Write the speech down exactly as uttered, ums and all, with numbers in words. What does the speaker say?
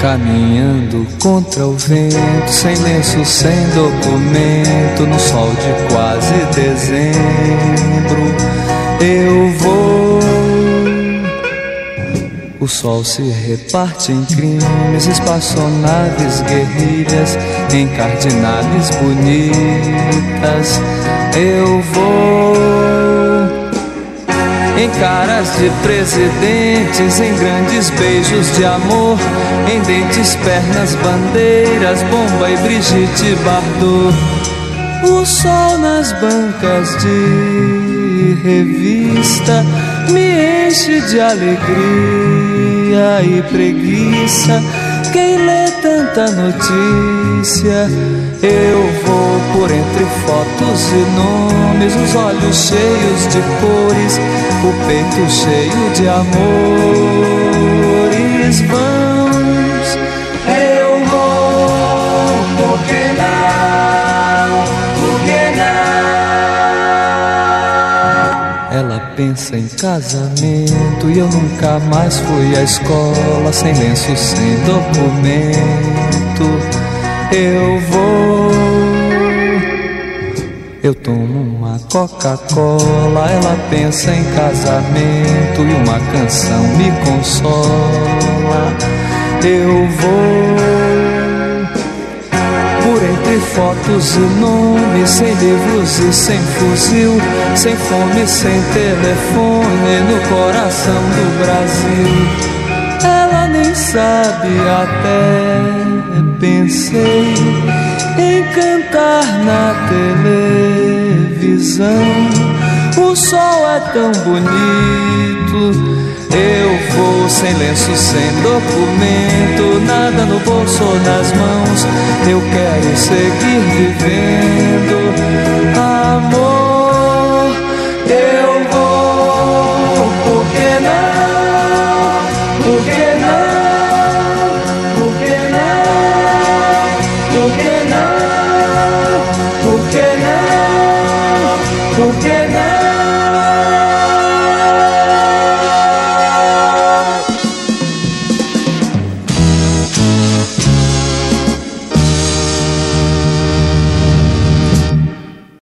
caminhando contra o vento, sem lenço, sem documento, no sol de quase dezembro. Eu vou. O sol se reparte em crimes, espaçonaves, guerrilhas, em cardinales bonitas. Eu vou. Em caras de presidentes, em grandes beijos de amor, em dentes, pernas, bandeiras, Bomba e Brigitte Bardot. O sol nas bancas de revista me enche de alegria e preguiça. Quem lê tanta notícia? Eu vou por entre fotos e nomes, os olhos cheios de cores, o peito cheio de amores vãos. Eu vou, por que não, por que não? Ela pensa em casamento e eu nunca mais fui à escola, sem lenço, sem documento. Eu vou. Eu tomo uma Coca-Cola, ela pensa em casamento e uma canção me consola. Eu vou. Por entre fotos e nomes, sem livros e sem fuzil, sem fome, sem telefone, no coração do Brasil. Ela nem sabe, até pensei em cantar na televisão. O sol é tão bonito. Eu vou sem lenço, sem documento, nada no bolso ou nas mãos. Eu quero seguir vivendo.